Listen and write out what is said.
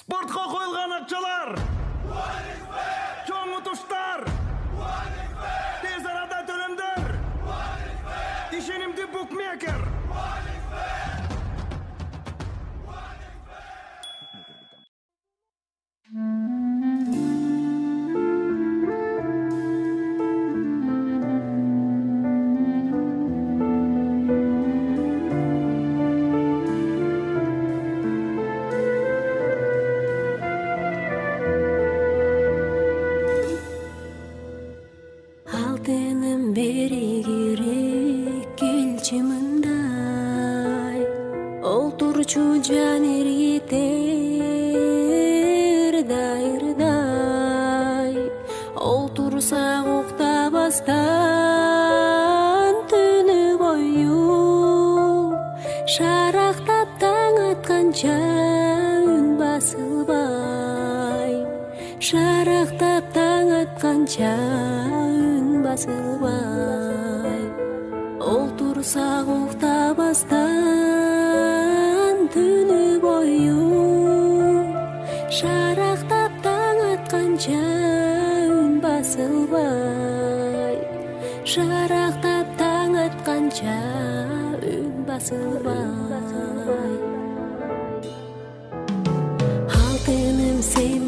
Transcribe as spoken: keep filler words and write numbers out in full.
Спортқа қойылған ақшалар, чоң ұтыштар, тез арада төлемдер, ишенимді букмекер. Алтыным бери керек келчи мындай, олтурчу жан эргитер дайырдай, олтурса уктабастан түнү бою, шарактап таң атканча үн басылбай, шарактап таң атканча басылбай, олтурсак уктабастан түнү бою, шарактап таң атканча үн басылбай, шарактап таң атканча үн басылбай. Алтыным сен